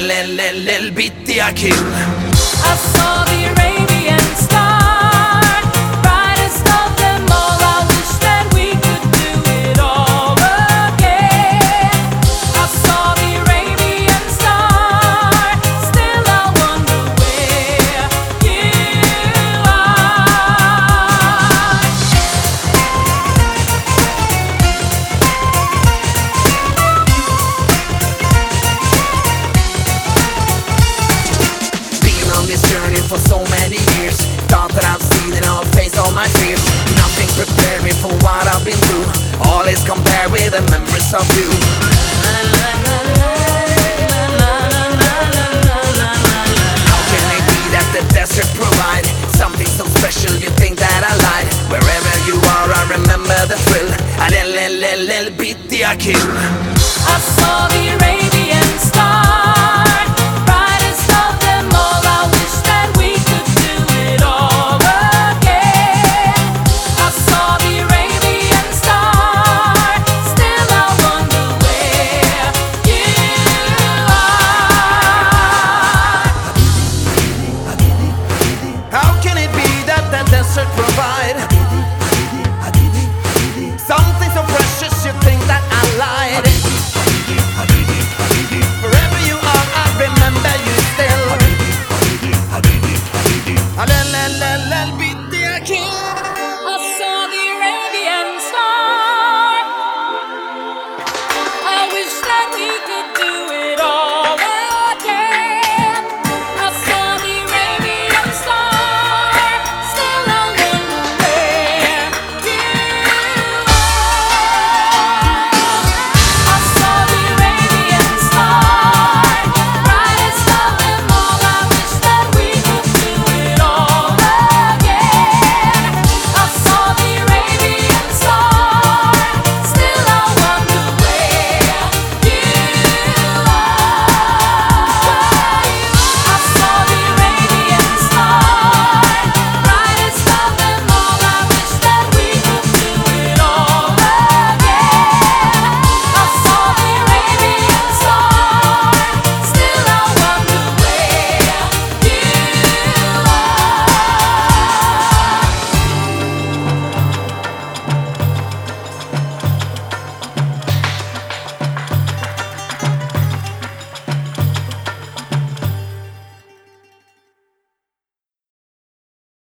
little bitty I kill. I saw the Arabian star, brightest of them all. I wish that we could do it all again. I saw the Arabian star, still I wonder where you are. Been on this journey for so many years, thought that I've seen it all, face all my fears. Nothing prepared me for what I've been through. All is compared with the memories of you. How can it be that the desert provide something so special? You think that I lied? Wherever you are, I remember the thrill. A little bitty I kill. I saw